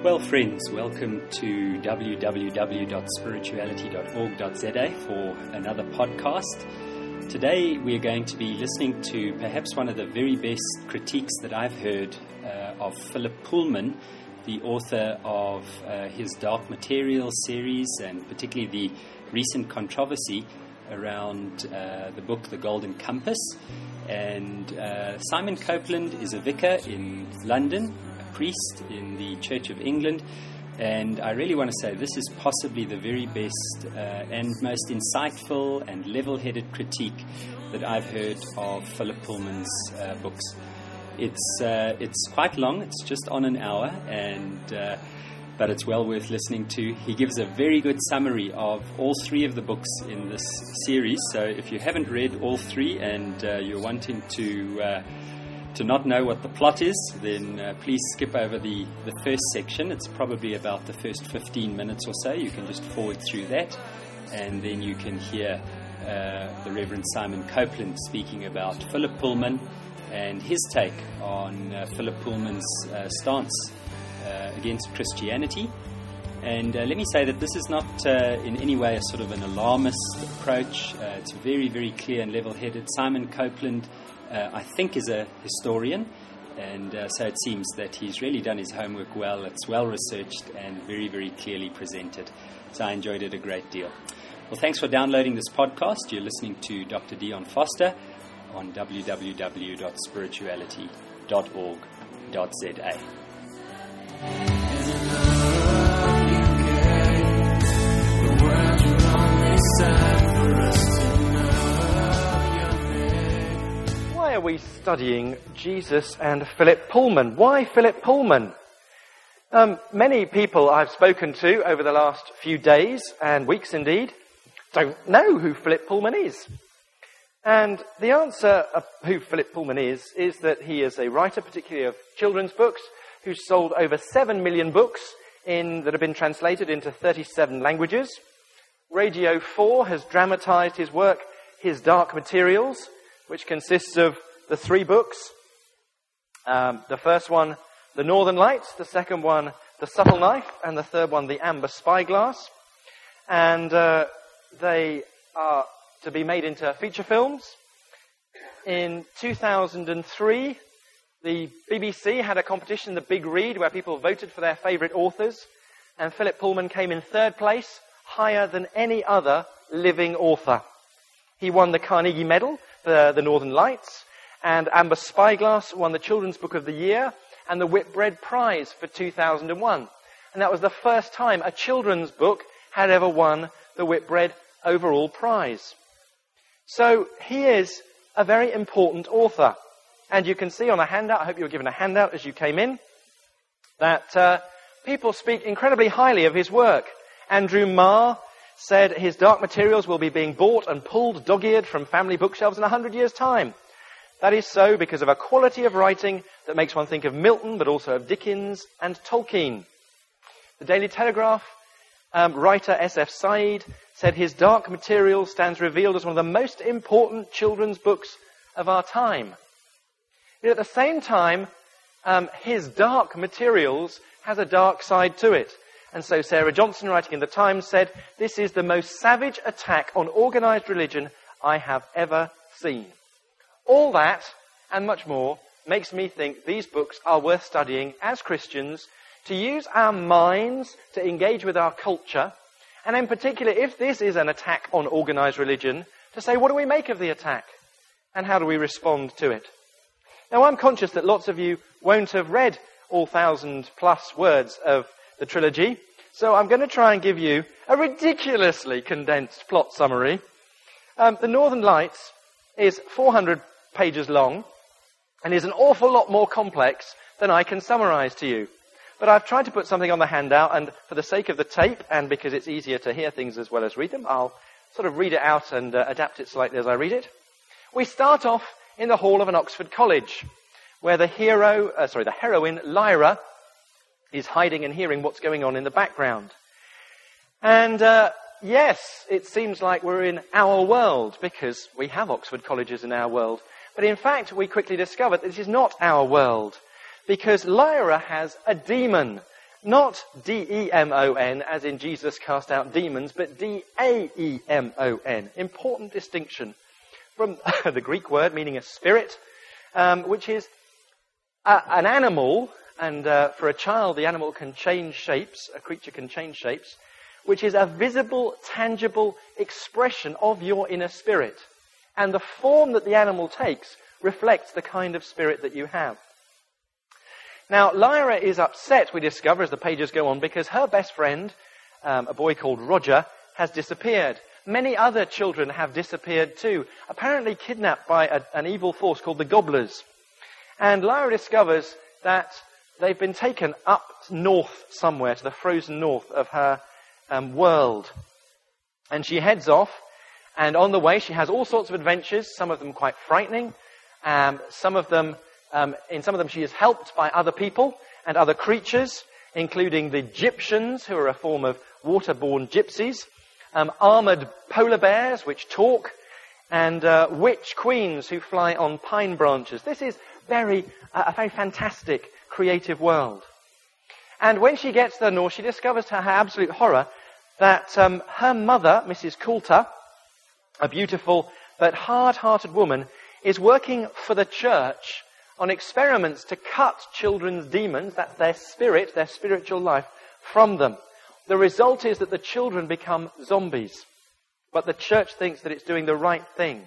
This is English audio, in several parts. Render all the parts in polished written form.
Well, friends, welcome to www.spirituality.org.za for another podcast. Today we're going to be listening to perhaps one of the very best critiques that I've heard of Philip Pullman, the author of his Dark Materials series, and particularly the recent controversy around the book The Golden Compass. And Simon Copeland is a vicar in London, priest in the Church of England, and I really want to say this is possibly the very best and most insightful and level-headed critique that I've heard of Philip Pullman's books. It's quite long, it's just on an hour, and but it's well worth listening to. He gives a very good summary of all three of the books in this series, so if you haven't read all three and you're wanting to not know what the plot is, then please skip over the first section. It's probably about the first 15 minutes or so. You can just forward through that, and then you can hear the Reverend Simon Copeland speaking about Philip Pullman and his take on Philip Pullman's stance against Christianity. And let me say that this is not in any way a sort of an alarmist approach. It's very, very clear and level-headed. Simon Copeland, I think, is a historian, and so it seems that he's really done his homework well. It's well researched and very, very clearly presented. So I enjoyed it a great deal. Well, thanks for downloading this podcast. You're listening to Dr. Dion Foster on www.spirituality.org.za. Why are we studying Jesus and Philip Pullman? Why Philip Pullman? Many people I've spoken to over the last few days and weeks indeed don't know who Philip Pullman is. And the answer of who Philip Pullman is that he is a writer, particularly of children's books, who's sold over 7 million books that have been translated into 37 languages. Radio 4 has dramatized his work, His Dark Materials, which consists of the 3 books. The first one, The Northern Lights, the second one, The Subtle Knife, and the third one, The Amber Spyglass. And they are to be made into feature films. In 2003, the BBC had a competition, The Big Read, where people voted for their favourite authors, and Philip Pullman came in 3rd place, higher than any other living author. He won the Carnegie Medal for The Northern Lights, and Amber Spyglass won the Children's Book of the Year and the Whitbread Prize for 2001. And that was the first time a children's book had ever won the Whitbread overall prize. So he is a very important author. And you can see on a handout, I hope you were given a handout as you came in, that people speak incredibly highly of his work. Andrew Marr said his Dark Materials will be being bought and pulled dog-eared from family bookshelves in 100 years' time. That is so because of a quality of writing that makes one think of Milton, but also of Dickens and Tolkien. The Daily Telegraph writer S.F. Said said his Dark Materials stands revealed as one of the most important children's books of our time. Yet at the same time, his Dark Materials has a dark side to it. And so Sarah Johnson, writing in the Times, said, "This is the most savage attack on organised religion I have ever seen." All that, and much more, makes me think these books are worth studying as Christians, to use our minds to engage with our culture, and in particular, if this is an attack on organised religion, to say, what do we make of the attack? And how do we respond to it? Now, I'm conscious that lots of you won't have read all 1,000+ words of the trilogy, so I'm going to try and give you a ridiculously condensed plot summary. The Northern Lights is 400 pages long and is an awful lot more complex than I can summarise to you. But I've tried to put something on the handout, and for the sake of the tape, and because it's easier to hear things as well as read them, I'll sort of read it out and adapt it slightly as I read it. We start off in the hall of an Oxford college, where the heroine, Lyra, is hiding and hearing what's going on in the background. And yes, it seems like we're in our world, because we have Oxford colleges in our world. But in fact, we quickly discovered that this is not our world, because Lyra has a demon, Not D-E-M-O-N, as in Jesus cast out demons, but D-A-E-M-O-N. Important distinction from the Greek word meaning a spirit, which is an animal, and for a child the animal can change shapes, a creature can change shapes, which is a visible, tangible expression of your inner spirit. And the form that the animal takes reflects the kind of spirit that you have. Now, Lyra is upset, we discover, as the pages go on, because her best friend, a boy called Roger, has disappeared. Many other children have disappeared too, apparently kidnapped by an evil force called the Gobblers. And Lyra discovers that they've been taken up north somewhere, to the frozen north of her world. And she heads off, and on the way she has all sorts of adventures, some of them quite frightening. In some of them she is helped by other people and other creatures, including the Gyptians, who are a form of waterborne gypsies, armoured polar bears which talk, and witch queens who fly on pine branches. This is a very fantastic, creative world. And when she gets to the north, she discovers to her absolute horror that her mother, Mrs. Coulter, a beautiful but hard-hearted woman, is working for the church on experiments to cut children's demons, that's their spirit, their spiritual life, from them. The result is that the children become zombies. But the church thinks that it's doing the right thing.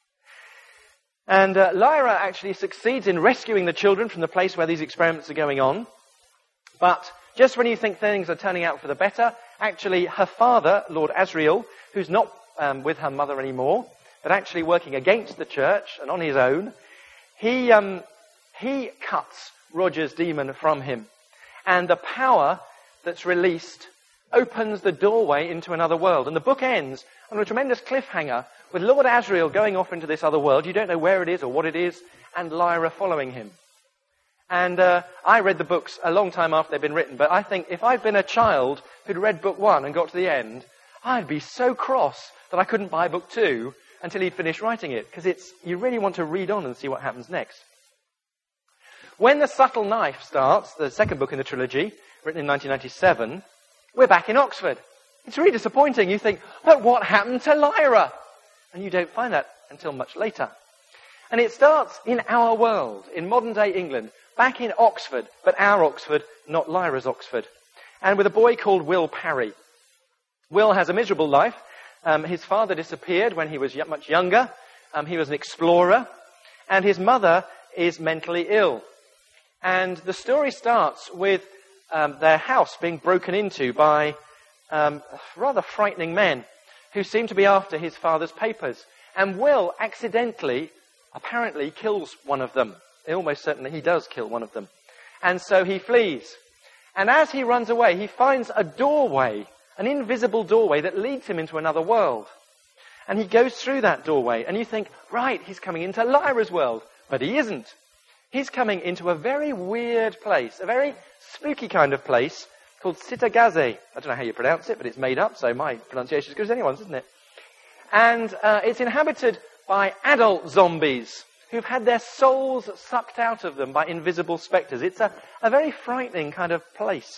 And Lyra actually succeeds in rescuing the children from the place where these experiments are going on. But just when you think things are turning out for the better, actually her father, Lord Asriel, who's not with her mother anymore, but actually working against the church and on his own, he cuts Roger's demon from him. And the power that's released opens the doorway into another world. And the book ends on a tremendous cliffhanger with Lord Asriel going off into this other world. You don't know where it is or what it is, and Lyra following him. And I read the books a long time after they'd been written, but I think if I'd been a child who'd read book 1 and got to the end, I'd be so cross that I couldn't buy book 2 until he'd finished writing it, because you really want to read on and see what happens next. When The Subtle Knife starts, the second book in the trilogy, written in 1997, we're back in Oxford. It's really disappointing. You think, but what happened to Lyra? And you don't find that until much later. And it starts in our world, in modern-day England, back in Oxford, but our Oxford, not Lyra's Oxford. And with a boy called Will Parry. Will has a miserable life. His father disappeared when he was much younger. He was an explorer. And his mother is mentally ill. And the story starts with their house being broken into by rather frightening men who seem to be after his father's papers. And Will accidentally, apparently, kills one of them. Almost certainly he does kill one of them. And so he flees. And as he runs away, he finds a doorway, an invisible doorway that leads him into another world. And he goes through that doorway, and you think, right, he's coming into Lyra's world. But he isn't. He's coming into a very weird place, a very spooky kind of place called Cittàgazze. I don't know how you pronounce it, but it's made up, so my pronunciation is as good as anyone's, isn't it? And it's inhabited by adult zombies who've had their souls sucked out of them by invisible spectres. It's a very frightening kind of place.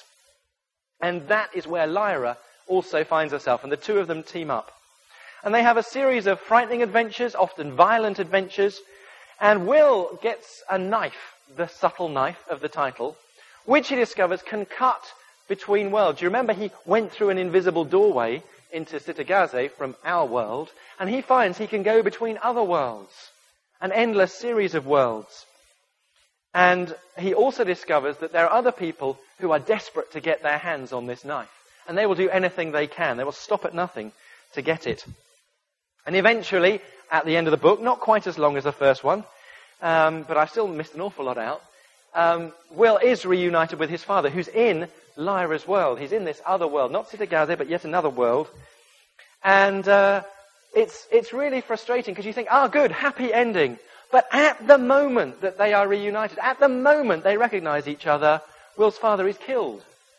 And that is where Lyra also finds herself, and the two of them team up. And they have a series of frightening adventures, often violent adventures, and Will gets a knife, the subtle knife of the title, which he discovers can cut between worlds. You remember he went through an invisible doorway into Cittàgazze from our world, and he finds he can go between other worlds, an endless series of worlds. And he also discovers that there are other people who are desperate to get their hands on this knife, and they will do anything they can. They will stop at nothing to get it. And eventually, at the end of the book, not quite as long as the first one, but I still missed an awful lot out, Will is reunited with his father, who's in Lyra's world. He's in this other world, not Cittàgazze, but yet another world. And it's really frustrating, because you think, good, happy ending. But at the moment that they are reunited, at the moment they recognize each other, Will's father is killed.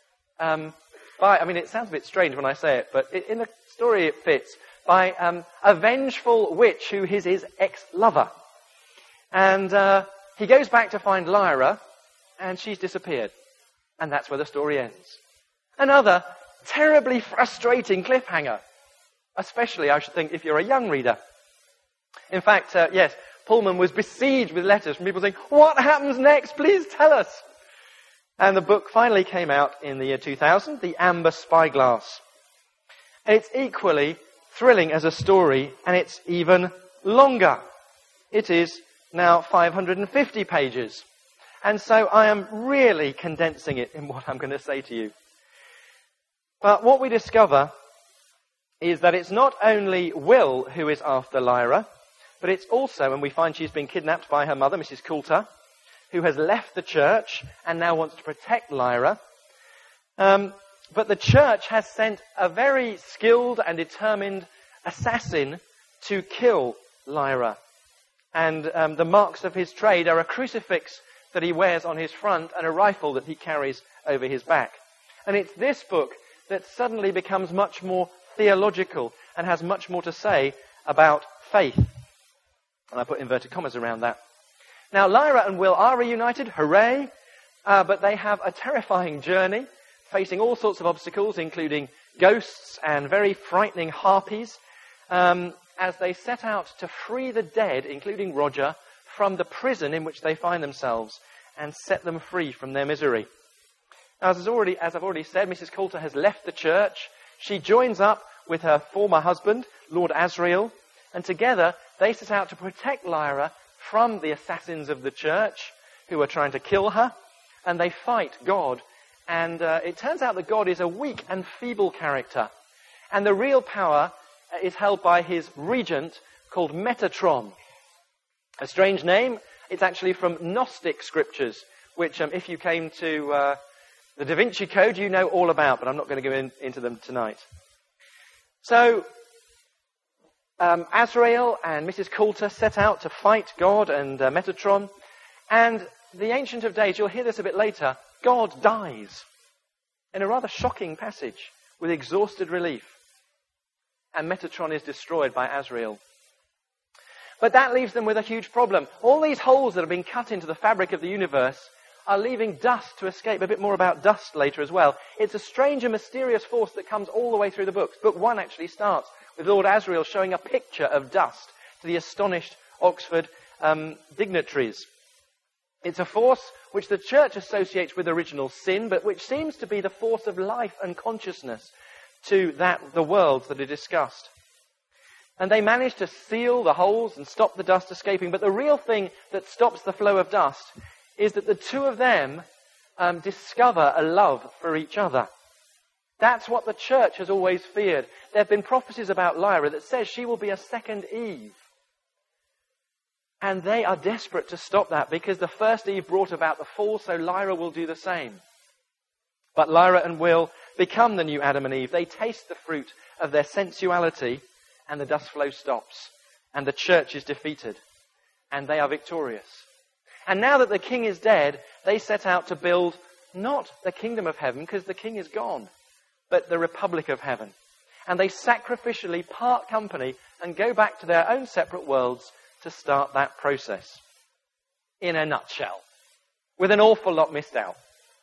It sounds a bit strange when I say it, but in the story it fits, by a vengeful witch who is his ex-lover. And he goes back to find Lyra, and she's disappeared. And that's where the story ends. Another terribly frustrating cliffhanger. Especially, I should think, if you're a young reader. In fact, yes, Pullman was besieged with letters from people saying, "What happens next? Please tell us." And the book finally came out in the year 2000, The Amber Spyglass. It's equally thrilling as a story, and it's even longer. It is now 550 pages. And so I am really condensing it in what I'm going to say to you. But what we discover is that it's not only Will who is after Lyra, but it's also, and we find she's been kidnapped by her mother, Mrs. Coulter, who has left the church and now wants to protect Lyra. But the church has sent a very skilled and determined assassin to kill Lyra. And the marks of his trade are a crucifix that he wears on his front and a rifle that he carries over his back. And it's this book that suddenly becomes much more theological and has much more to say about faith. And I put inverted commas around that. Now, Lyra and Will are reunited, hooray, but they have a terrifying journey, facing all sorts of obstacles, including ghosts and very frightening harpies, as they set out to free the dead, including Roger, from the prison in which they find themselves and set them free from their misery. Now, as I've already said, Mrs. Coulter has left the church. She joins up with her former husband, Lord Asriel, and together they set out to protect Lyra from the assassins of the church who are trying to kill her, and they fight God. And it turns out that God is a weak and feeble character, and the real power is held by his regent called Metatron. A strange name. It's actually from Gnostic scriptures, which if you came to the Da Vinci Code, you know all about, but I'm not going to go into them tonight. So, Asriel and Mrs. Coulter set out to fight God and Metatron, and the Ancient of Days, you'll hear this a bit later, God dies in a rather shocking passage with exhausted relief, and Metatron is destroyed by Asriel. But that leaves them with a huge problem. All these holes that have been cut into the fabric of the universe are leaving dust to escape. A bit more about dust later as well. It's a strange and mysterious force that comes all the way through the books. Book 1 actually starts with Lord Asriel showing a picture of dust to the astonished Oxford dignitaries. It's a force which the church associates with original sin, but which seems to be the force of life and consciousness to the worlds that are discussed. And they manage to seal the holes and stop the dust escaping. But the real thing that stops the flow of dust is that the two of them discover a love for each other. That's what the church has always feared. There have been prophecies about Lyra that says she will be a second Eve. And they are desperate to stop that because the first Eve brought about the fall, so Lyra will do the same. But Lyra and Will become the new Adam and Eve. They taste the fruit of their sensuality, and the dust flow stops, and the church is defeated, and they are victorious. And now that the king is dead, they set out to build not the kingdom of heaven, because the king is gone, but the republic of heaven. And they sacrificially part company and go back to their own separate worlds to start that process. In a nutshell, with an awful lot missed out.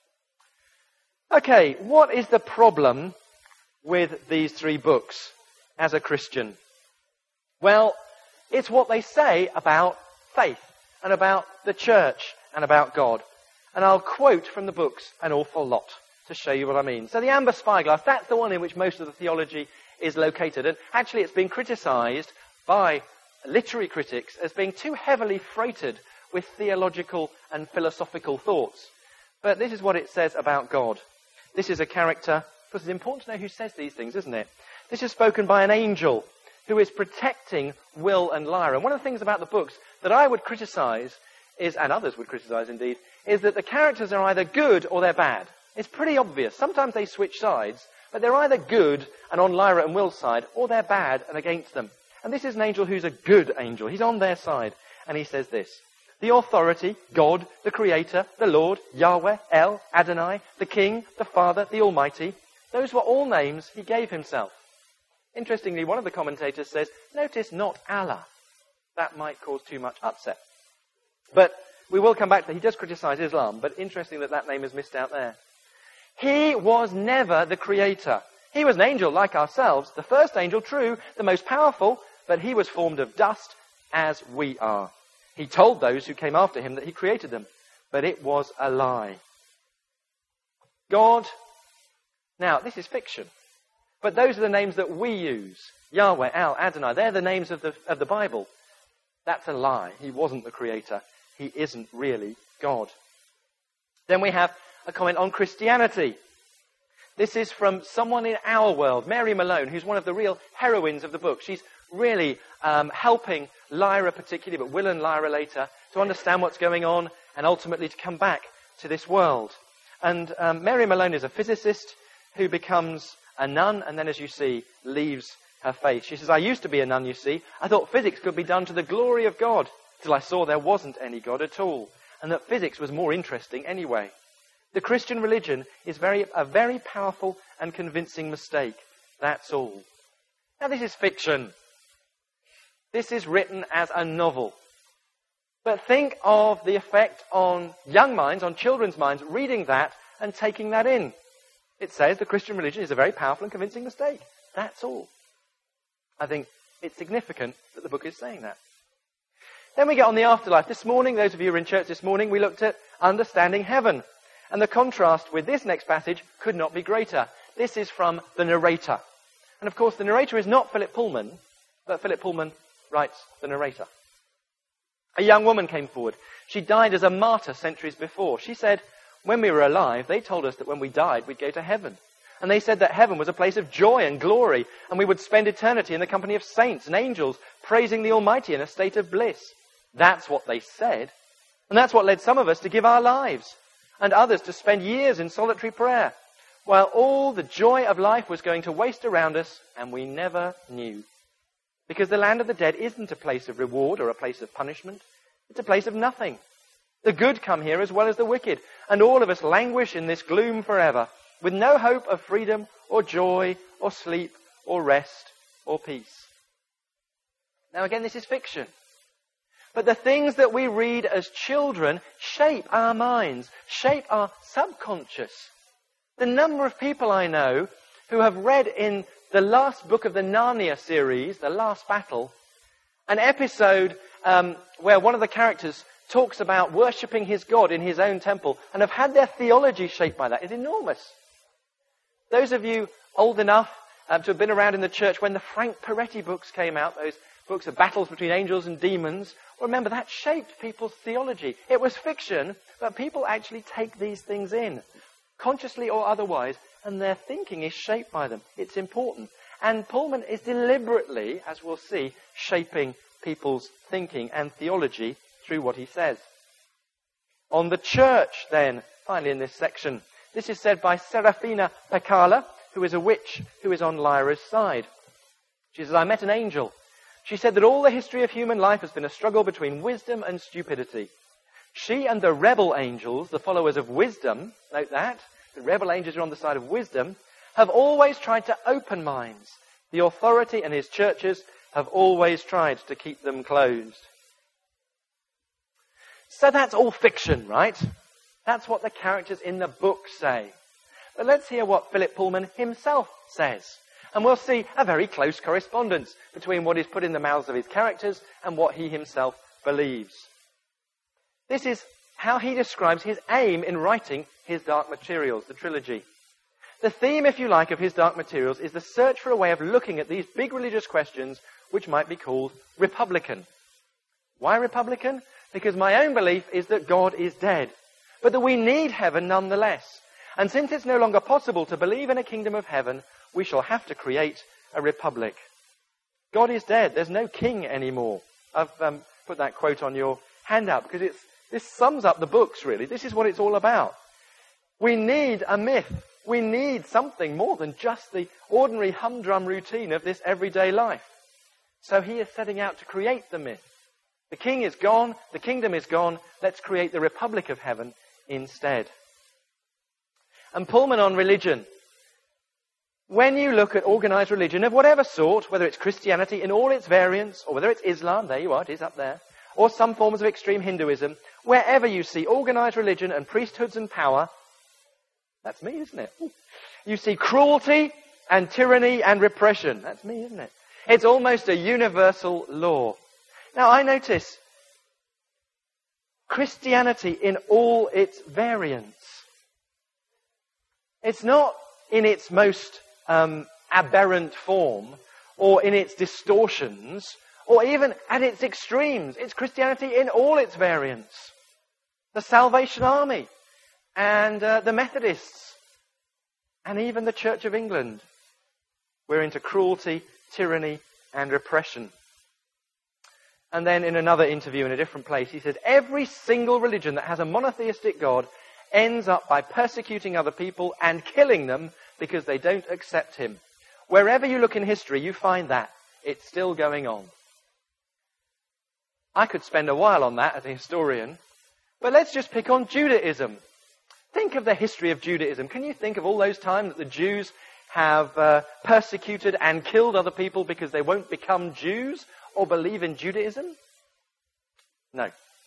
Okay, what is the problem with these three books as a Christian? Well, it's what they say about faith and about the church and about God. And I'll quote from the books an awful lot to show you what I mean. So the Amber Spyglass, that's the one in which most of the theology is located. And actually it's been criticized by literary critics as being too heavily freighted with theological and philosophical thoughts. But this is what it says about God. This is a character, because it's important to know who says these things, isn't it? This is spoken by an angel who is protecting Will and Lyra. And one of the things about the books that I would criticize is, and others would criticize indeed, is that the characters are either good or they're bad. It's pretty obvious. Sometimes they switch sides, but they're either good and on Lyra and Will's side, or they're bad and against them. And this is an angel who's a good angel. He's on their side. And he says this: the authority, God, the Creator, the Lord, Yahweh, El, Adonai, the King, the Father, the Almighty, those were all names he gave himself. Interestingly, one of the commentators says, notice not Allah. That might cause too much upset. But we will come back to that. He does criticize Islam, but interesting that name is missed out there. He was never the creator. He was an angel like ourselves, the first angel, true, the most powerful, but he was formed of dust as we are. He told those who came after him that he created them, but it was a lie. God, now this is fiction, but those are the names that we use. Yahweh, Al, Adonai, they're the names of the Bible. That's a lie. He wasn't the creator. He isn't really God. Then we have a comment on Christianity. This is from someone in our world, Mary Malone, who's one of the real heroines of the book. She's really helping Lyra particularly, but Will and Lyra later, to understand what's going on and ultimately to come back to this world. And Mary Malone is a physicist who becomes a nun and then, as you see, leaves her faith. She says, I used to be a nun, you see. I thought physics could be done to the glory of God till I saw there wasn't any God at all and that physics was more interesting anyway. The Christian religion is a very powerful and convincing mistake. That's all. Now, this is fiction. This is written as a novel. But think of the effect on young minds, on children's minds, reading that and taking that in. It says the Christian religion is a very powerful and convincing mistake. That's all. I think it's significant that the book is saying that. Then we get on the afterlife. This morning, those of you who are in church this morning, we looked at understanding heaven. And the contrast with this next passage could not be greater. This is from the narrator. And of course, the narrator is not Philip Pullman, but Philip Pullman writes the narrator. A young woman came forward. She died as a martyr centuries before. She said, when we were alive, they told us that when we died, we'd go to heaven. And they said that heaven was a place of joy and glory, and we would spend eternity in the company of saints and angels, praising the Almighty in a state of bliss. That's what they said. And that's what led some of us to give our lives, and others to spend years in solitary prayer, while all the joy of life was going to waste around us, and we never knew. Because the land of the dead isn't a place of reward or a place of punishment. It's a place of nothing. The good come here as well as the wicked, and all of us languish in this gloom forever, with no hope of freedom or joy or sleep or rest or peace. Now again, this is fiction. But the things that we read as children shape our minds, shape our subconscious. The number of people I know who have read in the last book of the Narnia series, The Last Battle, an episode where one of the characters talks about worshipping his God in his own temple and have had their theology shaped by that is enormous. Those of you old enough to have been around in the church when the Frank Peretti books came out, those books of battles between angels and demons, remember that shaped people's theology. It was fiction, but people actually take these things in, consciously or otherwise, and their thinking is shaped by them. It's important. And Pullman is deliberately, as we'll see, shaping people's thinking and theology through what he says. On the church, then, finally in this section, this is said by Serafina Pekala, who is a witch who is on Lyra's side. She says, I met an angel. She said that all the history of human life has been a struggle between wisdom and stupidity. She and the rebel angels, the followers of wisdom, note that, the rebel angels are on the side of wisdom, have always tried to open minds. The authority and his churches have always tried to keep them closed. So that's all fiction, right? That's what the characters in the book say. But let's hear what Philip Pullman himself says. And we'll see a very close correspondence between what is put in the mouths of his characters and what he himself believes. This is how he describes his aim in writing his Dark Materials, the trilogy. The theme, if you like, of his Dark Materials is the search for a way of looking at these big religious questions which might be called Republican. Why Republican? Because my own belief is that God is dead, but that we need heaven nonetheless. And since it's no longer possible to believe in a kingdom of heaven, we shall have to create a republic. God is dead. There's no king anymore. I've put that quote on your handout because this sums up the books, really. This is what it's all about. We need a myth. We need something more than just the ordinary humdrum routine of this everyday life. So he is setting out to create the myth. The king is gone. The kingdom is gone. Let's create the republic of heaven instead. And Pullman on religion. When you look at organized religion of whatever sort, whether it's Christianity in all its variants, or whether it's Islam, there you are, it is up there, or some forms of extreme Hinduism, wherever you see organized religion and priesthoods and power, That's me, isn't it? You see cruelty and tyranny and repression. That's me, isn't it? It's almost a universal law. Now, I notice Christianity in all its variants. It's not in its most aberrant form or in its distortions or even at its extremes. It's Christianity in all its variants. The Salvation Army and the Methodists and even the Church of England. We're into cruelty, tyranny and repression. And then in another interview in a different place, he said, every single religion that has a monotheistic God ends up by persecuting other people and killing them because they don't accept him. Wherever you look in history, you find that. It's still going on. I could spend a while on that as a historian, but let's just pick on Judaism. Think of the history of Judaism. Can you think of all those times that the Jews have persecuted and killed other people because they won't become Jews or believe in Judaism? No.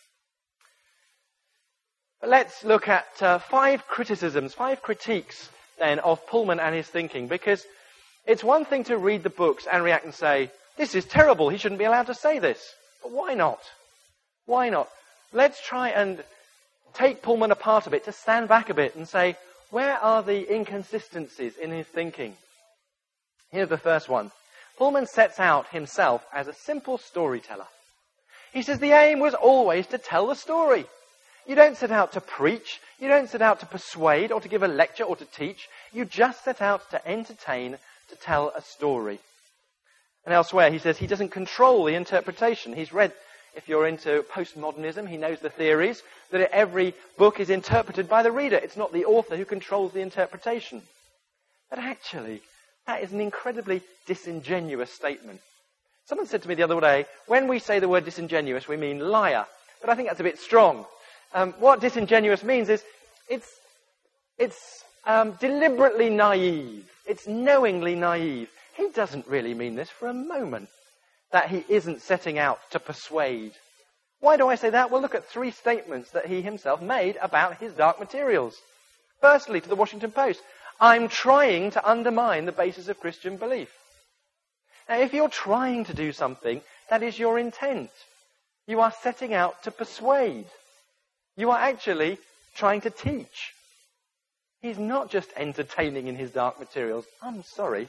But let's look at 5 criticisms, 5 critiques then of Pullman and his thinking, because it's one thing to read the books and react and say, this is terrible, he shouldn't be allowed to say this. But why not? Why not? Let's try and take Pullman apart a bit, to stand back a bit and say, where are the inconsistencies in his thinking? Here's the first one. Pullman sets out himself as a simple storyteller. He says the aim was always to tell the story. You don't set out to preach, you don't set out to persuade or to give a lecture or to teach. You just set out to entertain, to tell a story. And elsewhere he says he doesn't control the interpretation. He's read, if you're into postmodernism, he knows the theories, that every book is interpreted by the reader. It's not the author who controls the interpretation. But actually, that is an incredibly disingenuous statement. Someone said to me the other day, when we say the word disingenuous, we mean liar. But I think that's a bit strong. What disingenuous means is it's deliberately naive. It's knowingly naive. He doesn't really mean this for a moment, that he isn't setting out to persuade. Why do I say that? Well, look at 3 statements that he himself made about his dark materials. Firstly, to the Washington Post, I'm trying to undermine the basis of Christian belief. Now, if you're trying to do something, that is your intent. You are setting out to persuade. You are actually trying to teach. He's not just entertaining in his dark materials. I'm sorry.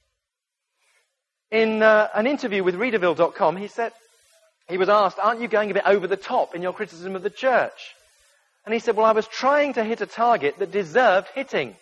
In an interview with Readerville.com, he was asked, aren't you going a bit over the top in your criticism of the church? And he said, well, I was trying to hit a target that deserved hitting.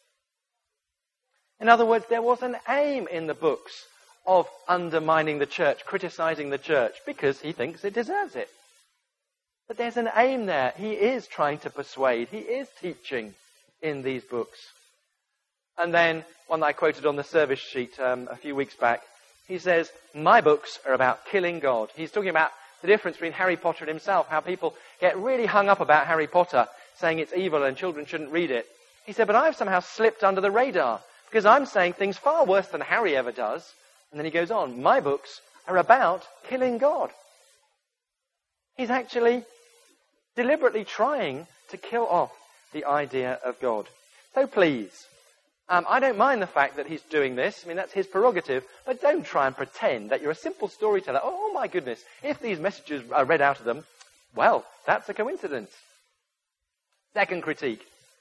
In other words, there was an aim in the books of undermining the church, criticizing the church, because he thinks it deserves it. But there's an aim there. He is trying to persuade. He is teaching in these books. And then, one that I quoted on the service sheet a few weeks back, he says, my books are about killing God. He's talking about the difference between Harry Potter and himself, how people get really hung up about Harry Potter, saying it's evil and children shouldn't read it. He said, but I've somehow slipped under the radar, because I'm saying things far worse than Harry ever does. And then he goes on, my books are about killing God. He's actually deliberately trying to kill off the idea of God. So please, I don't mind the fact that he's doing this. I mean, that's his prerogative. But don't try and pretend that you're a simple storyteller. Oh, my goodness. If these messages are read out of them, well, that's a coincidence. Second critique.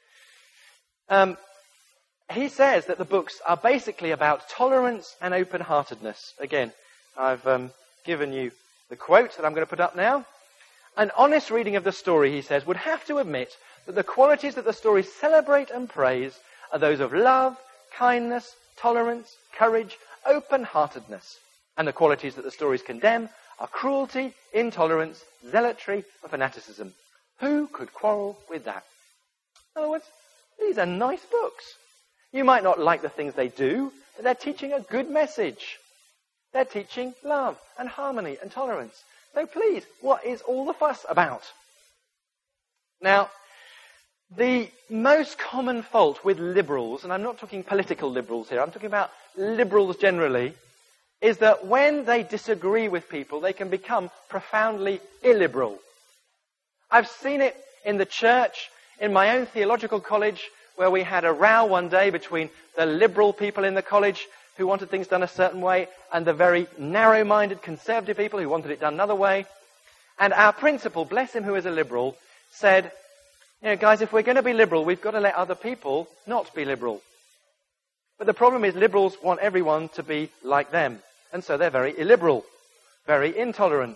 He says that the books are basically about tolerance and open-heartedness. Again, I've given you the quote that I'm going to put up now. An honest reading of the story, he says, would have to admit that the qualities that the stories celebrate and praise are those of love, kindness, tolerance, courage, open-heartedness. And the qualities that the stories condemn are cruelty, intolerance, zealotry, and fanaticism. Who could quarrel with that? In other words, these are nice books. You might not like the things they do, but they're teaching a good message. They're teaching love and harmony and tolerance. So please, what is all the fuss about? Now, the most common fault with liberals, and I'm not talking political liberals here, I'm talking about liberals generally, is that when they disagree with people, they can become profoundly illiberal. I've seen it in the church, in my own theological college, where we had a row one day between the liberal people in the college who wanted things done a certain way and the very narrow-minded conservative people who wanted it done another way. And our principal, bless him who is a liberal, said, guys, if we're going to be liberal, we've got to let other people not be liberal. But the problem is liberals want everyone to be like them. And so they're very illiberal, very intolerant.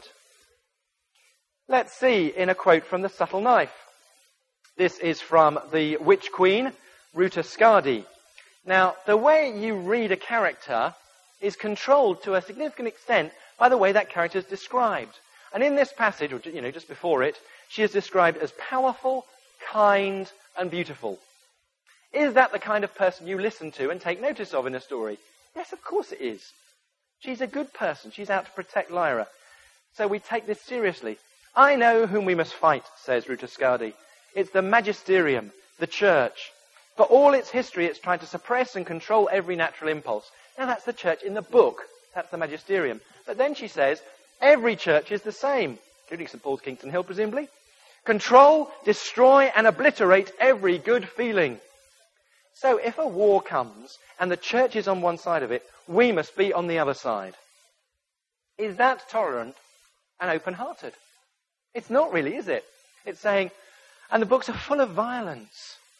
Let's see in a quote from The Subtle Knife. This is from the witch queen, Ruta Skadi. Now, the way you read a character is controlled to a significant extent by the way that character is described. And in this passage, or just before it, she is described as powerful, kind, and beautiful. Is that the kind of person you listen to and take notice of in a story? Yes, of course it is. She's a good person. She's out to protect Lyra. So we take this seriously. I know whom we must fight, says Ruta Skadi. It's the magisterium, the church. For all its history, it's tried to suppress and control every natural impulse. Now that's the church in the book. That's the magisterium. But then she says, every church is the same, including St. Paul's Kingston Hill, presumably. Control, destroy, and obliterate every good feeling. So if a war comes and the church is on one side of it, we must be on the other side. Is that tolerant and open-hearted? It's not really, is it? It's saying, and the books are full of violence.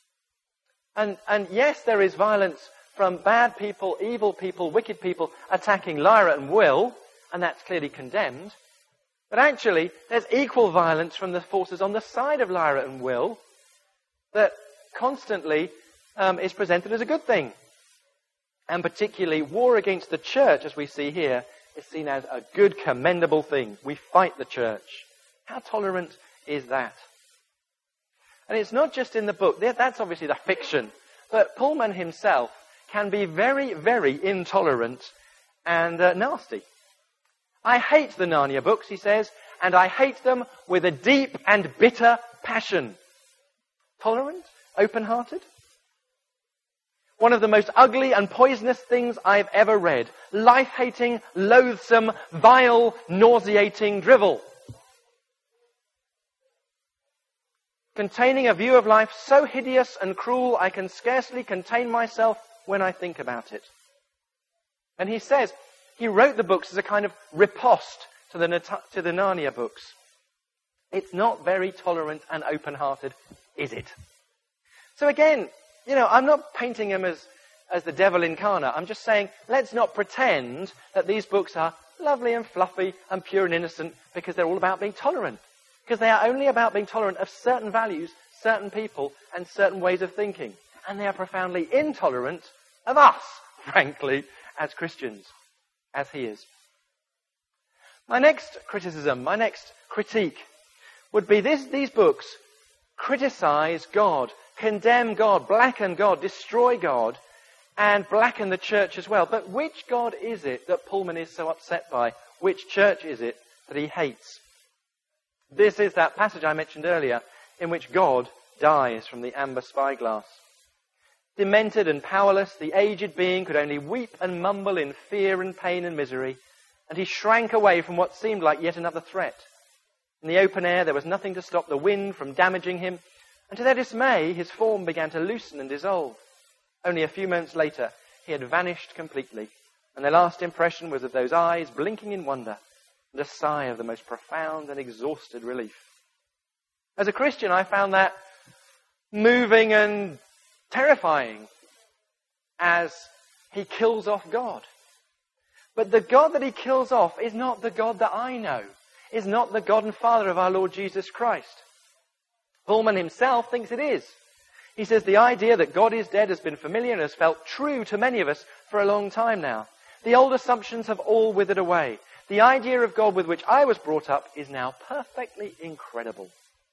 And yes, there is violence from bad people, evil people, wicked people attacking Lyra and Will, and that's clearly condemned. But actually, there's equal violence from the forces on the side of Lyra and Will that constantly is presented as a good thing. And particularly, war against the church, as we see here, is seen as a good, commendable thing. We fight the church. How tolerant is that? And it's not just in the book. That's obviously the fiction. But Pullman himself can be very, very intolerant and nasty. I hate the Narnia books, he says, and I hate them with a deep and bitter passion. Tolerant? Open-hearted? One of the most ugly and poisonous things I've ever read. Life-hating, loathsome, vile, nauseating drivel. Containing a view of life so hideous and cruel I can scarcely contain myself when I think about it. And he says he wrote the books as a kind of riposte to the Narnia books. It's not very tolerant and open-hearted, is it? So again, I'm not painting him as the devil incarnate. I'm just saying, let's not pretend that these books are lovely and fluffy and pure and innocent because they're all about being tolerant. Because they are only about being tolerant of certain values, certain people, and certain ways of thinking. And they are profoundly intolerant of us, frankly, as Christians, as he is. My next criticism, my next critique, would be these books criticize God, condemn God, blacken God, destroy God, and blacken the church as well. But which God is it that Pullman is so upset by? Which church is it that he hates? This is that passage I mentioned earlier in which God dies from the amber spyglass. Demented and powerless, the aged being could only weep and mumble in fear and pain and misery, and he shrank away from what seemed like yet another threat. In the open air, there was nothing to stop the wind from damaging him, and to their dismay, his form began to loosen and dissolve. Only a few moments later, he had vanished completely, and their last impression was of those eyes blinking in wonder, and a sigh of the most profound and exhausted relief. As a Christian, I found that moving and terrifying as he kills off God. But the God that he kills off is not the God that I know, is not the God and Father of our Lord Jesus Christ. Pullman himself thinks it is. He says the idea that God is dead has been familiar and has felt true to many of us for a long time now. The old assumptions have all withered away. The idea of God with which I was brought up is now perfectly incredible.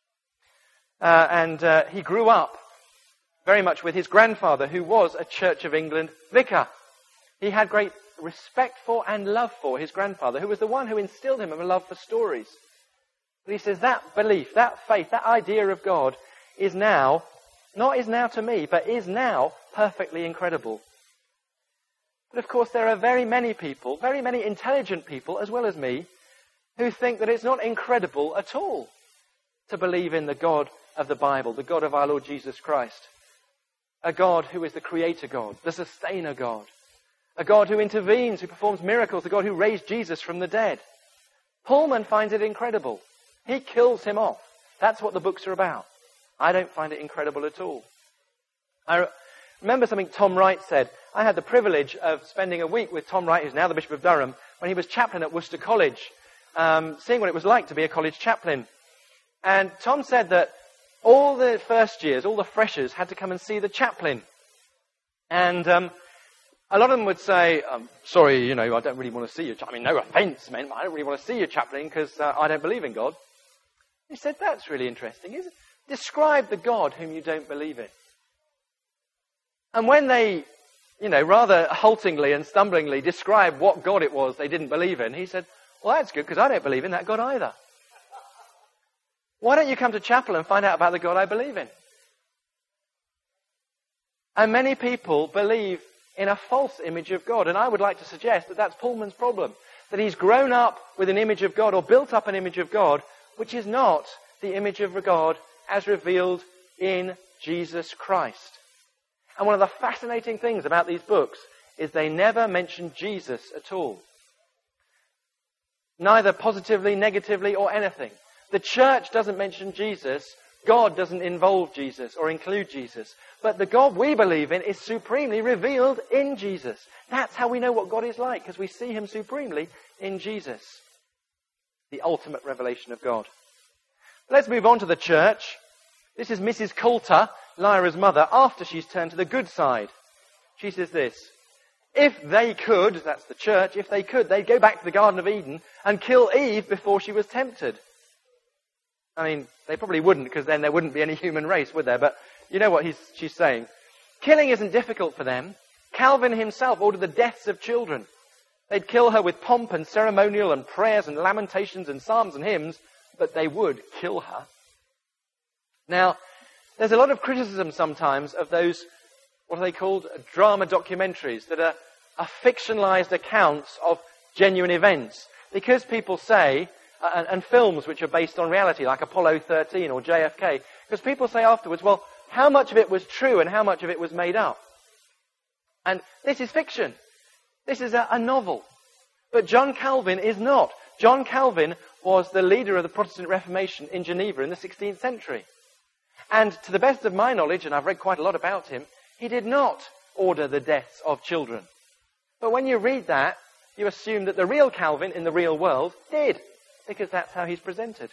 He grew up very much with his grandfather, who was a Church of England vicar. He had great respect for and love for his grandfather, who was the one who instilled him a love for stories. But he says that belief, that faith, that idea of God is now, not is now to me, but is now perfectly incredible. But of course there are very many people, very many intelligent people as well as me, who think that it's not incredible at all to believe in the God of the Bible, the God of our Lord Jesus Christ. a God who is the creator God, the sustainer God, a God who intervenes, who performs miracles, a God who raised Jesus from the dead. Pullman finds it incredible. He kills him off. That's what the books are about. I don't find it incredible at all. I remember something Tom Wright said. I had the privilege of spending a week with Tom Wright, who's now the Bishop of Durham, when he was chaplain at Worcester College, seeing what it was like to be a college chaplain. And Tom said that all the first years, all the freshers had to come and see the chaplain. And a lot of them would say, sorry, I don't really want to see you. I mean, no offence, men, but I don't really want to see you, chaplain, because I don't believe in God. He said, that's really interesting. Describe the God whom you don't believe in. And when they, rather haltingly and stumblingly described what God it was they didn't believe in, he said, well, that's good, because I don't believe in that God either. Why don't you come to chapel and find out about the God I believe in? And many people believe in a false image of God. And I would like to suggest that that's Pullman's problem. That he's grown up with an image of God or built up an image of God which is not the image of God as revealed in Jesus Christ. And one of the fascinating things about these books is they never mention Jesus at all. Neither positively, negatively, or anything. The church doesn't mention Jesus. God doesn't involve Jesus or include Jesus. But the God we believe in is supremely revealed in Jesus. That's how we know what God is like, because we see him supremely in Jesus. The ultimate revelation of God. Let's move on to the church. This is Mrs. Coulter, Lyra's mother, after she's turned to the good side. She says this: if they could, that's the church, if they could, they'd go back to the Garden of Eden and kill Eve before she was tempted. I mean, they probably wouldn't, because then there wouldn't be any human race, would there? But you know what she's saying. Killing isn't difficult for them. Calvin himself ordered the deaths of children. They'd kill her with pomp and ceremonial and prayers and lamentations and psalms and hymns, but they would kill her. Now, there's a lot of criticism sometimes of those, what are they called, drama documentaries, that are fictionalized accounts of genuine events. Because people say, and films which are based on reality, like Apollo 13 or JFK, because people say afterwards, well, how much of it was true and how much of it was made up? And this is fiction. This is a novel. But John Calvin is not. John Calvin was the leader of the Protestant Reformation in Geneva in the 16th century. And to the best of my knowledge, and I've read quite a lot about him, he did not order the deaths of children. But when you read that, you assume that the real Calvin in the real world did, because that's how he's presented.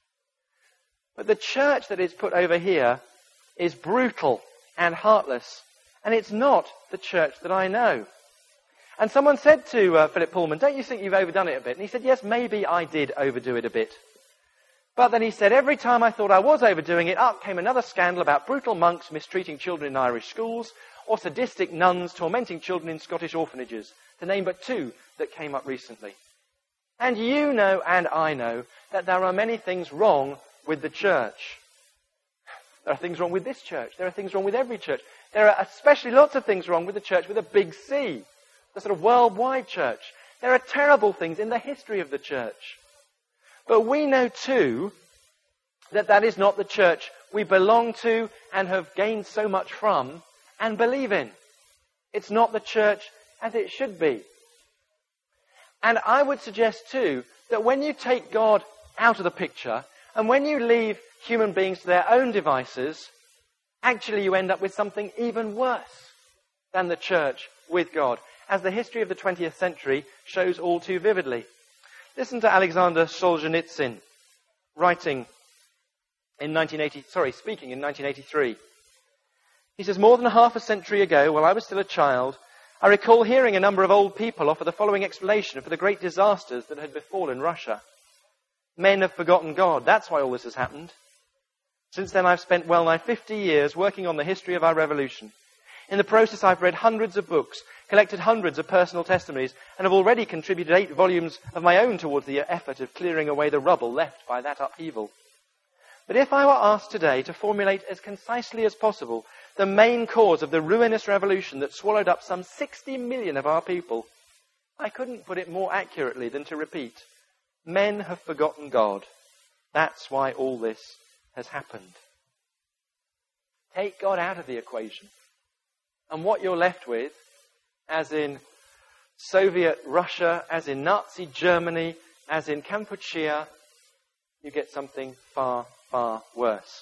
But the church that is put over here is brutal and heartless, and it's not the church that I know. And someone said to Philip Pullman, don't you think you've overdone it a bit? And he said, yes, maybe I did overdo it a bit. But then he said, every time I thought I was overdoing it, up came another scandal about brutal monks mistreating children in Irish schools, or sadistic nuns tormenting children in Scottish orphanages, to name but two that came up recently. And you know, and I know, that there are many things wrong with the church. There are things wrong with this church. There are things wrong with every church. There are especially lots of things wrong with the church with a big C, the sort of worldwide church. There are terrible things in the history of the church. But we know too that that is not the church we belong to and have gained so much from and believe in. It's not the church as it should be. And I would suggest too that when you take God out of the picture and when you leave human beings to their own devices, actually you end up with something even worse than the church with God, as the history of the 20th century shows all too vividly. Listen to Alexander Solzhenitsyn, speaking in 1983. He says, more than half a century ago, while I was still a child, I recall hearing a number of old people offer the following explanation for the great disasters that had befallen Russia. Men have forgotten God. That's why all this has happened. Since then, I've spent well nigh 50 years working on the history of our revolution. In the process, I've read hundreds of books, collected hundreds of personal testimonies, and have already contributed 8 volumes of my own towards the effort of clearing away the rubble left by that upheaval. But if I were asked today to formulate as concisely as possible the main cause of the ruinous revolution that swallowed up some 60 million of our people, I couldn't put it more accurately than to repeat, men have forgotten God. That's why all this has happened. Take God out of the equation, And what you're left with, as in Soviet Russia, as in Nazi Germany, as in Kampuchea, you get something far, far worse.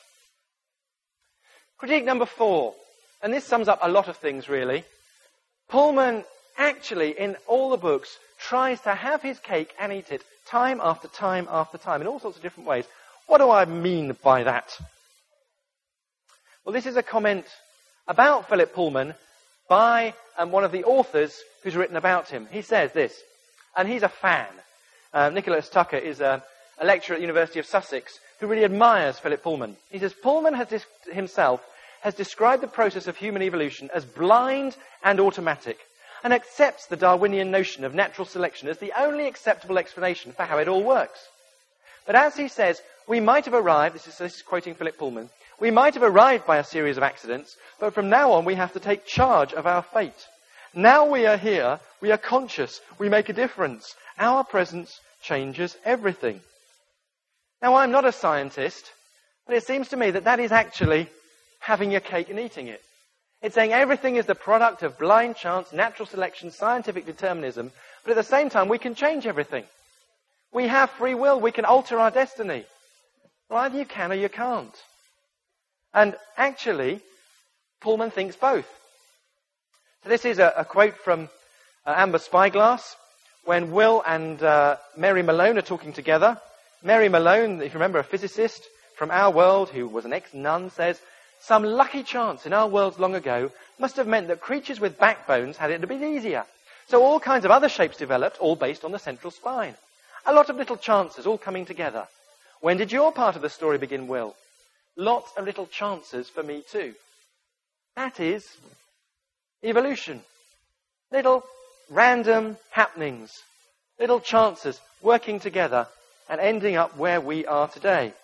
Critique number 4, and this sums up a lot of things really. Pullman actually, in all the books, tries to have his cake and eat it time after time after time in all sorts of different ways. What do I mean by that? Well, this is a comment about Philip Pullman by one of the authors who's written about him. He says this, and he's a fan. Nicholas Tucker is a lecturer at the University of Sussex who really admires Philip Pullman. He says, Pullman himself has described the process of human evolution as blind and automatic, and accepts the Darwinian notion of natural selection as the only acceptable explanation for how it all works. But as he says, we might have arrived, this is quoting Philip Pullman, we might have arrived by a series of accidents, but from now on we have to take charge of our fate. Now we are here, we are conscious, we make a difference. Our presence changes everything. Now I'm not a scientist, but it seems to me that is actually having your cake and eating it. It's saying everything is the product of blind chance, natural selection, scientific determinism, but at the same time we can change everything. We have free will, we can alter our destiny. Well, either you can or you can't. And actually, Pullman thinks both. So this is a quote from Amber Spyglass, when Will and Mary Malone are talking together. Mary Malone, if you remember, a physicist from our world who was an ex-nun, says, some lucky chance in our worlds long ago must have meant that creatures with backbones had it a bit easier. So all kinds of other shapes developed, all based on the central spine. A lot of little chances all coming together. When did your part of the story begin, Will? Lots of little chances for me too. That is evolution. Little random happenings. Little chances working together and ending up where we are today.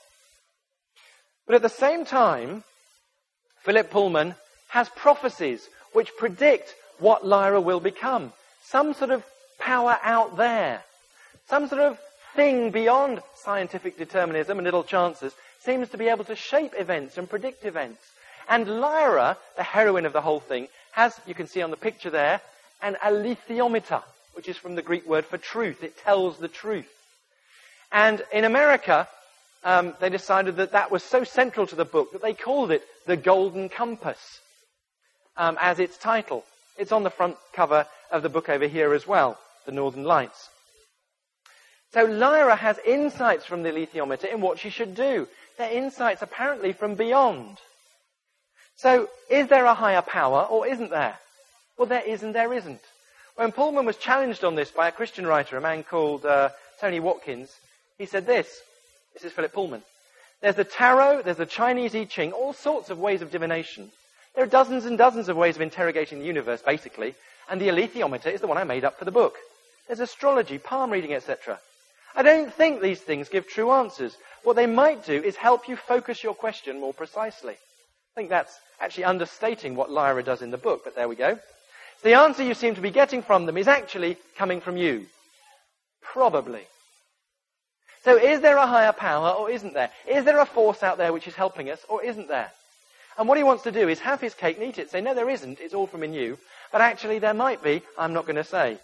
But at the same time, Philip Pullman has prophecies which predict what Lyra will become. Some sort of power out there. Some sort of thing beyond scientific determinism and little chances seems to be able to shape events and predict events. And Lyra, the heroine of the whole thing, has, you can see on the picture there, an alethiometer, which is from the Greek word for truth. It tells the truth. And in America, they decided that was so central to the book that they called it the Golden Compass as its title. It's on the front cover of the book over here as well, The Northern Lights. So Lyra has insights from the alethiometer in what she should do. They're insights apparently from beyond. So is there a higher power or isn't there? Well, there is and there isn't. When Pullman was challenged on this by a Christian writer, a man called Tony Watkins, he said this. This is Philip Pullman. There's the tarot, there's the Chinese I Ching, all sorts of ways of divination. There are dozens and dozens of ways of interrogating the universe, basically, and the alethiometer is the one I made up for the book. There's astrology, palm reading, etc. I don't think these things give true answers. What they might do is help you focus your question more precisely. I think that's actually understating what Lyra does in the book, but there we go. The answer you seem to be getting from them is actually coming from you. Probably. So is there a higher power or isn't there? Is there a force out there which is helping us or isn't there? And what he wants to do is have his cake and eat it. Say, no, there isn't. It's all from in you. But actually there might be. I'm not going to say.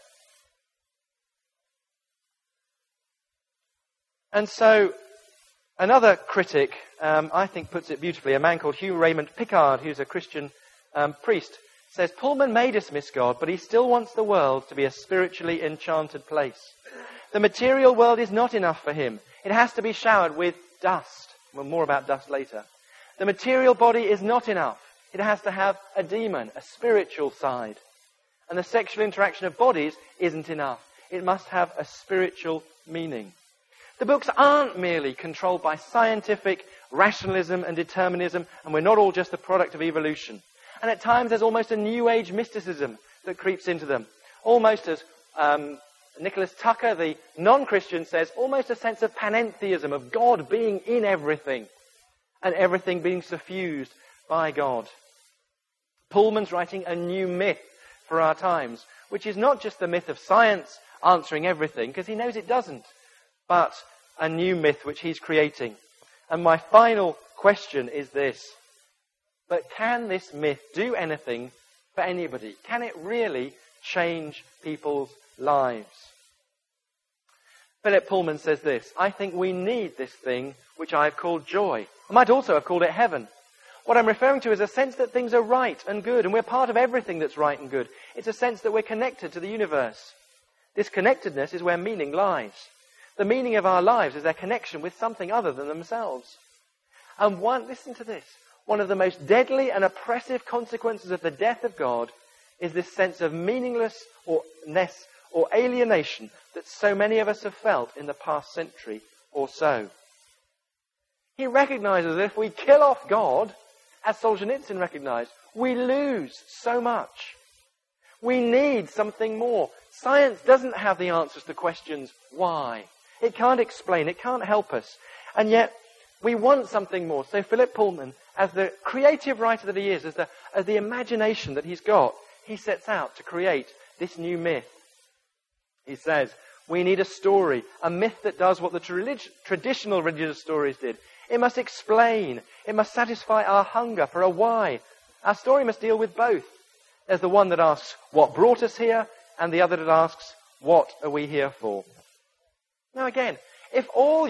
And so another critic, I think, puts it beautifully. A man called Hugh Raymond Pickard, who's a Christian priest, says, Pullman may dismiss God, but he still wants the world to be a spiritually enchanted place. The material world is not enough for him. It has to be showered with dust. Well, more about dust later. The material body is not enough. It has to have a demon, a spiritual side. And the sexual interaction of bodies isn't enough. It must have a spiritual meaning. The books aren't merely controlled by scientific rationalism and determinism, and we're not all just the product of evolution. And at times there's almost a New Age mysticism that creeps into them. Almost as Nicholas Tucker, the non-Christian, says, almost a sense of panentheism, of God being in everything, and everything being suffused by God. Pullman's writing a new myth for our times, which is not just the myth of science answering everything, because he knows it doesn't, but a new myth which he's creating. And my final question is this. But can this myth do anything for anybody? Can it really change people's lives? Philip Pullman says this: I think we need this thing which I've called joy. I might also have called it heaven. What I'm referring to is a sense that things are right and good, and we're part of everything that's right and good. It's a sense that we're connected to the universe. This connectedness is where meaning lies. The meaning of our lives is their connection with something other than themselves. And listen to this, one of the most deadly and oppressive consequences of the death of God is this sense of meaninglessness or alienation that so many of us have felt in the past century or so. He recognizes that if we kill off God, as Solzhenitsyn recognized, we lose so much. We need something more. Science doesn't have the answers to questions why. It can't explain, it can't help us. And yet, we want something more. So Philip Pullman, as the creative writer that he is, as the imagination that he's got, he sets out to create this new myth. He says, we need a story, a myth that does what the traditional religious stories did. It must explain. It must satisfy our hunger for a why. Our story must deal with both. There's the one that asks, what brought us here? And the other that asks, what are we here for? Now again, if all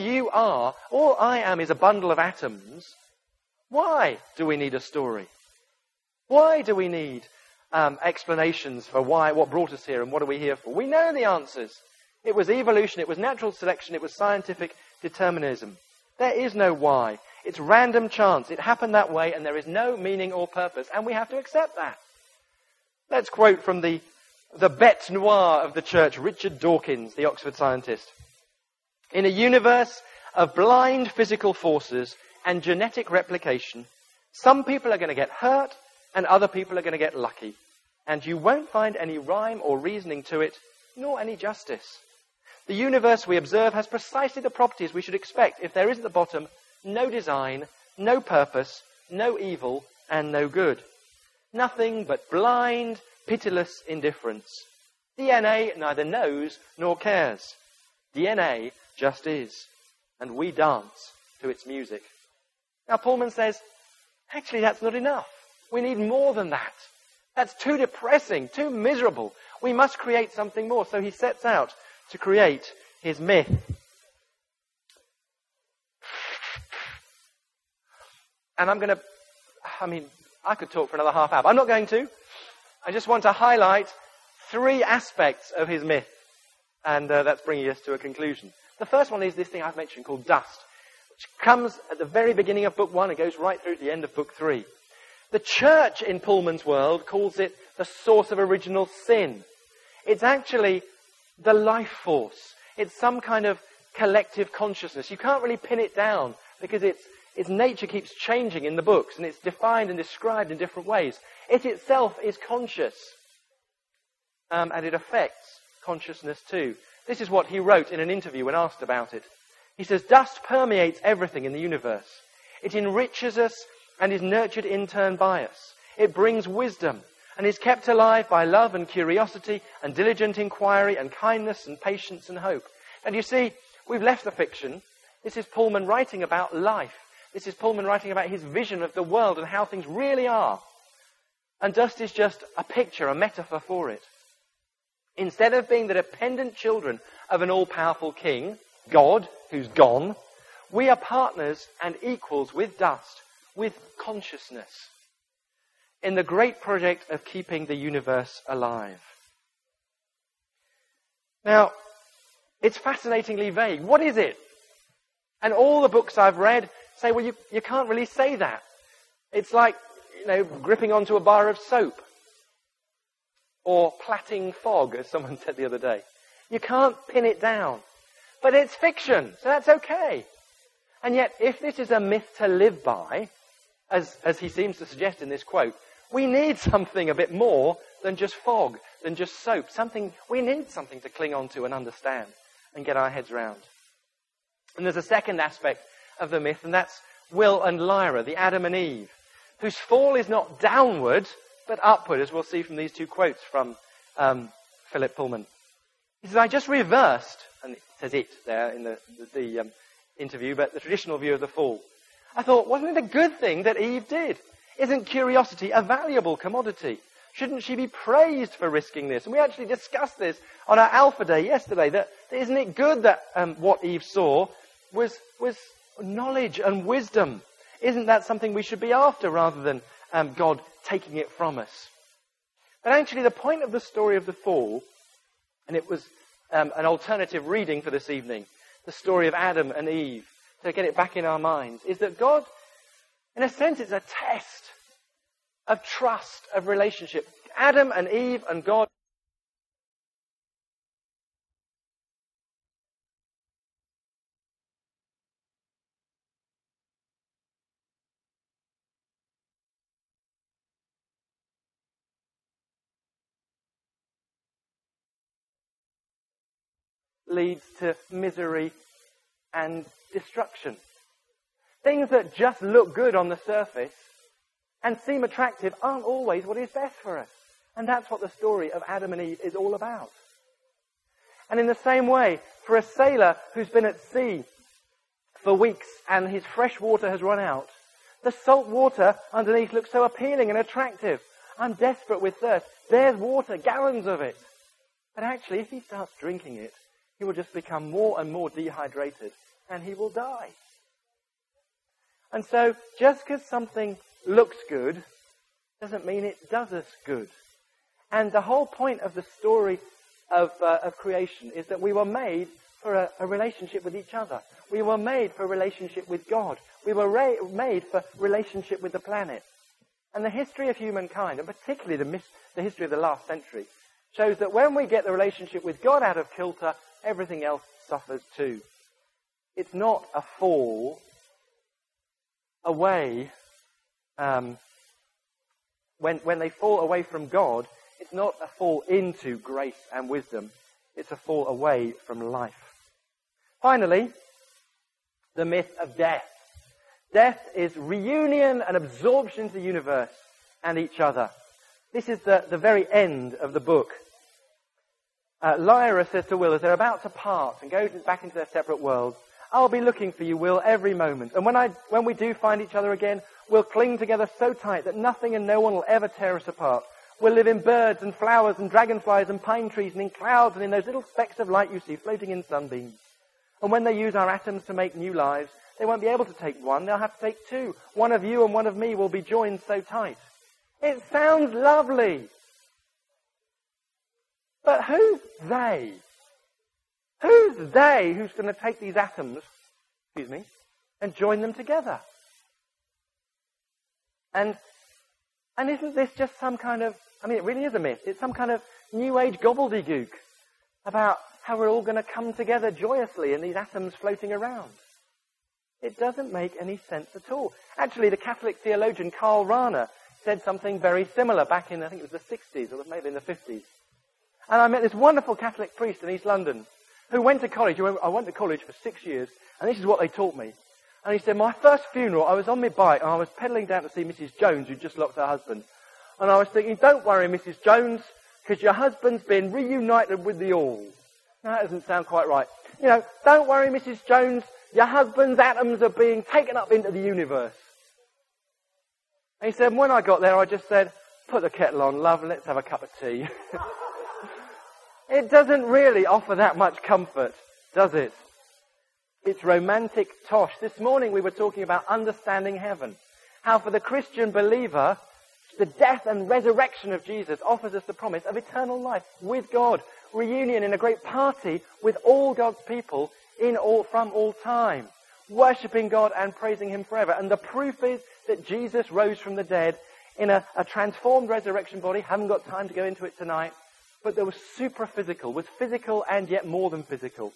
I am is a bundle of atoms, why do we need a story? Why do we need explanations for what brought us here and what are we here for? We know the answers. It was evolution, it was natural selection, it was scientific determinism. There is no why. It's random chance. It happened that way and there is no meaning or purpose. And we have to accept that. Let's quote from the bête noire of the church, Richard Dawkins, the Oxford scientist. In a universe of blind physical forces and genetic replication, some people are going to get hurt and other people are going to get lucky. And you won't find any rhyme or reasoning to it, nor any justice. The universe we observe has precisely the properties we should expect if there is at the bottom no design, no purpose, no evil, and no good. Nothing but blind, pitiless indifference. DNA neither knows nor cares. DNA just is, and we dance to its music. Now Pullman says, actually that's not enough. We need more than that. That's too depressing, too miserable. We must create something more. So he sets out to create his myth. And I could talk for another half hour. I'm not going to. I just want to highlight 3 aspects of his myth. And that's bringing us to a conclusion. The first one is this thing I've mentioned called dust, which comes at the very beginning of book 1 and goes right through to the end of book 3. The church in Pullman's world calls it the source of original sin. It's actually the life force. It's some kind of collective consciousness. You can't really pin it down because its nature keeps changing in the books and it's defined and described in different ways. It itself is conscious and it affects consciousness too. This is what he wrote in an interview when asked about it. He says, dust permeates everything in the universe. It enriches us and is nurtured in turn by us. It brings wisdom and is kept alive by love and curiosity and diligent inquiry and kindness and patience and hope. And you see, we've left the fiction. This is Pullman writing about life. This is Pullman writing about his vision of the world and how things really are. And dust is just a picture, a metaphor for it. Instead of being the dependent children of an all-powerful king, God, who's gone, we are partners and equals with dust, with consciousness, in the great project of keeping the universe alive. Now, it's fascinatingly vague. What is it? And all the books I've read say, well, you can't really say that. It's like, gripping onto a bar of soap. Or plaiting fog, as someone said the other day. You can't pin it down. But it's fiction, so that's okay. And yet, if this is a myth to live by, as he seems to suggest in this quote, we need something a bit more than just fog, than just soap. We need something to cling on to and understand and get our heads round. And there's a second aspect of the myth, and that's Will and Lyra, the Adam and Eve, whose fall is not downward, but upward, as we'll see from these 2 quotes from Philip Pullman. He says, I just reversed, and it says it there in the interview, but the traditional view of the fall. I thought, wasn't it a good thing that Eve did? Isn't curiosity a valuable commodity? Shouldn't she be praised for risking this? And we actually discussed this on our Alpha Day yesterday, that isn't it good that what Eve saw was knowledge and wisdom? Isn't that something we should be after rather than God taking it from us? But actually the point of the story of the fall, and it was an alternative reading for this evening, the story of Adam and Eve, to get it back in our minds, is that God, in a sense, it's a test of trust, of relationship. Adam and Eve and God leads to misery and destruction. Things that just look good on the surface and seem attractive aren't always what is best for us. And that's what the story of Adam and Eve is all about. And in the same way, for a sailor who's been at sea for weeks and his fresh water has run out, the salt water underneath looks so appealing and attractive. I'm desperate with thirst. There's water, gallons of it. But actually, if he starts drinking it, he will just become more and more dehydrated and he will die. And so, just because something looks good doesn't mean it does us good. And the whole point of the story of creation is that we were made for a relationship with each other. We were made for a relationship with God. We were made for relationship with the planet. And the history of humankind, and particularly the history of the last century, shows that when we get the relationship with God out of kilter, everything else suffers too. It's not a fall away. When they fall away from God, it's not a fall into grace and wisdom. It's a fall away from life. Finally, the myth of death. Death is reunion and absorption into the universe and each other. This is the very end of the book. Lyra says to Will, as they're about to part and go back into their separate worlds, I'll be looking for you, Will, every moment. And when we do find each other again, we'll cling together so tight that nothing and no one will ever tear us apart. We'll live in birds and flowers and dragonflies and pine trees and in clouds and in those little specks of light you see floating in sunbeams. And when they use our atoms to make new lives, they won't be able to take one, they'll have to take two. One of you and one of me will be joined so tight. It sounds lovely. But who's they? Who's they who's going to take these atoms, and join them together? And isn't this just some kind of, it really is a myth. It's some kind of new age gobbledygook about how we're all going to come together joyously in these atoms floating around. It doesn't make any sense at all. Actually, the Catholic theologian Karl Rahner said something very similar back in, I think it was the 60s, or maybe in the 50s. And I met this wonderful Catholic priest in East London who went to college. I went to college for 6 years, and this is what they taught me. And he said, my first funeral, I was on my bike, and I was pedalling down to see Mrs. Jones, who just lost her husband. And I was thinking, don't worry, Mrs. Jones, because your husband's been reunited with the all. Now, that doesn't sound quite right. Don't worry, Mrs. Jones, your husband's atoms are being taken up into the universe. And he said, when I got there, I just said, put the kettle on, love, and let's have a cup of tea. It doesn't really offer that much comfort, does it? It's romantic tosh. This morning we were talking about understanding heaven. How for the Christian believer, the death and resurrection of Jesus offers us the promise of eternal life with God. Reunion in a great party with all God's people from all time. Worshipping God and praising Him forever. And the proof is that Jesus rose from the dead in a transformed resurrection body. Haven't got time to go into it tonight. But that was supra-physical, was physical and yet more than physical.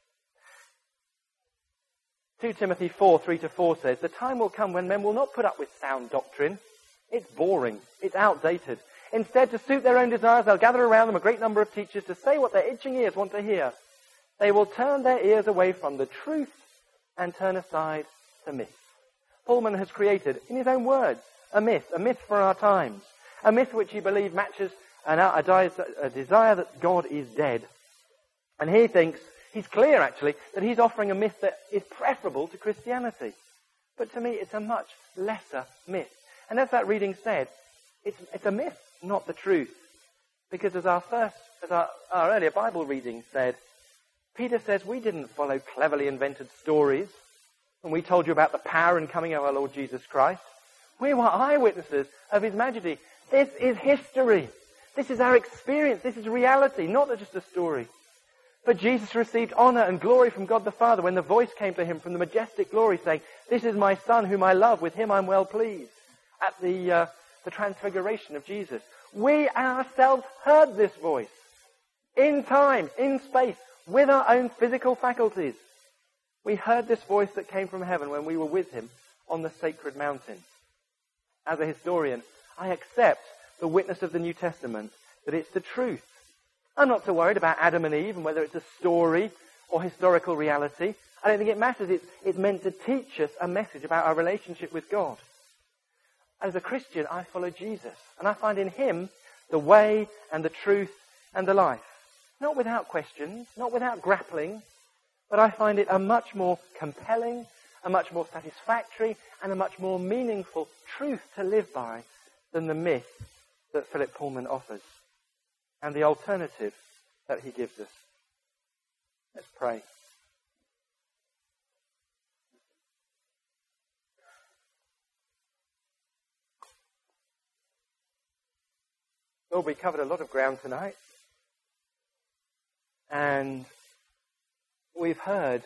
2 Timothy 4:3-4 says, the time will come when men will not put up with sound doctrine. It's boring. It's outdated. Instead, to suit their own desires, they'll gather around them a great number of teachers to say what their itching ears want to hear. They will turn their ears away from the truth and turn aside to myth. Pullman has created, in his own words, a myth for our times. A myth which he believes matches a desire that God is dead. And he thinks, he's clear actually, that he's offering a myth that is preferable to Christianity. But to me, it's a much lesser myth. And as that reading said, It's a myth, not the truth. Because as our earlier Bible reading said, Peter says we didn't follow cleverly invented stories when we told you about the power and coming of our Lord Jesus Christ. We were eyewitnesses of his majesty. This is history. This is our experience. This is reality, not just a story. But Jesus received honor and glory from God the Father when the voice came to him from the majestic glory saying, "This is my Son whom I love. With him I'm well pleased." At the transfiguration of Jesus. We ourselves heard this voice in time, in space, with our own physical faculties. We heard this voice that came from heaven when we were with him on the sacred mountain. As a historian, I accept the witness of the New Testament that it's the truth. I'm not so worried about Adam and Eve and whether it's a story or historical reality. I don't think it matters. It's meant to teach us a message about our relationship with God. As a Christian, I follow Jesus, and I find in him the way and the truth and the life. Not without questions, not without grappling, but I find it a much more compelling, a much more satisfactory, and a much more meaningful truth to live by than the myth that Philip Pullman offers, and the alternative that he gives us. Let's pray. Lord, we covered a lot of ground tonight, and we've heard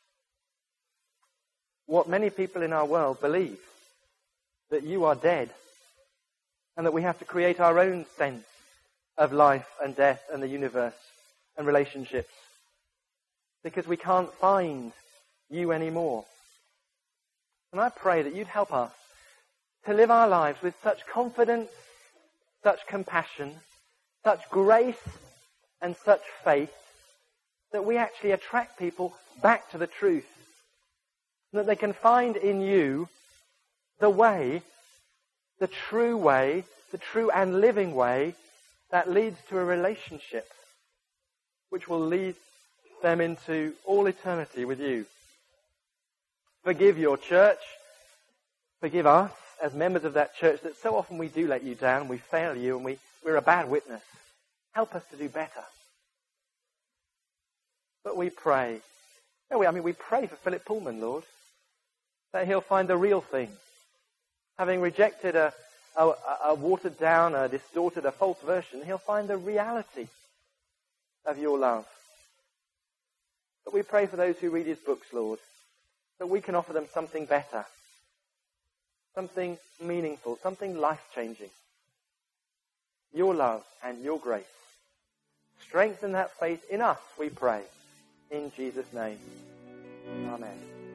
what many people in our world believe, that you are dead, and that we have to create our own sense of life and death and the universe and relationships, because we can't find you anymore. And I pray that you'd help us to live our lives with such confidence, such compassion, such grace, and such faith that we actually attract people back to the truth. That they can find in you the way, the true and living way that leads to a relationship which will lead them into all eternity with you. Forgive your church. Forgive us as members of that church that so often we do let you down, we fail you, and we're a bad witness. Help us to do better. But we pray. We pray for Philip Pullman, Lord, that he'll find the real thing. Having rejected a watered down, a distorted, a false version, he'll find the reality of your love. But we pray for those who read his books, Lord, that we can offer them something better, something meaningful, something life-changing. Your love and your grace. Strengthen that faith in us, we pray. In Jesus' name. Amen.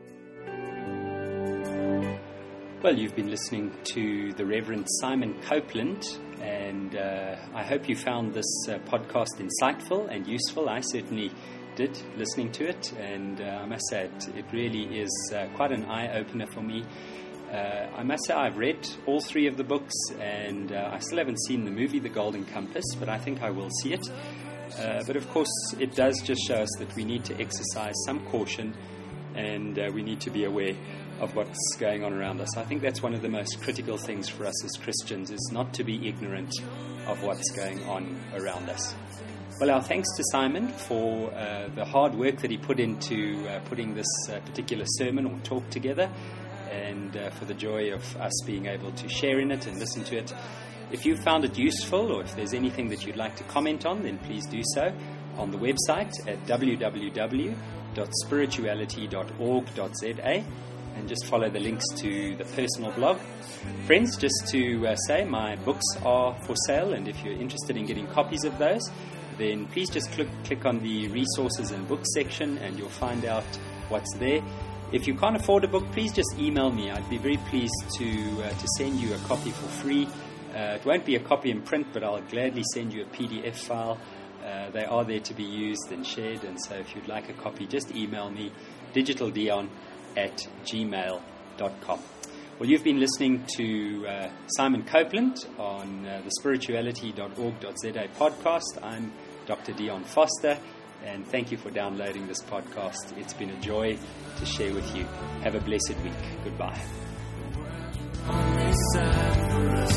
Well, you've been listening to the Reverend Simon Copeland, and I hope you found this podcast insightful and useful. I certainly did, listening to it, and I must say it really is quite an eye-opener for me. I must say I've read all three of the books, and I still haven't seen the movie The Golden Compass, but I think I will see it. But of course, it does just show us that we need to exercise some caution, and we need to be aware of what's going on around us. I think that's one of the most critical things for us as Christians, is not to be ignorant of what's going on around us. Well, our thanks to Simon for the hard work that he put into putting this particular sermon or talk together, and for the joy of us being able to share in it and listen to it. If you found it useful, or if there's anything that you'd like to comment on, then please do so on the website at www.spirituality.org.za, and just follow the links to the personal blog. Friends, just to say, my books are for sale, and if you're interested in getting copies of those, then please just click on the resources and books section, and you'll find out what's there. If you can't afford a book, please just email me. I'd be very pleased to send you a copy for free. It won't be a copy in print, but I'll gladly send you a PDF file. They are there to be used and shared, and so if you'd like a copy, just email me, digitaldion@gmail.com. Well, you've been listening to Simon Copeland on the spirituality.org.za podcast. I'm Dr. Dion Foster, and thank you for downloading this podcast. It's been a joy to share with you. Have a blessed week. Goodbye.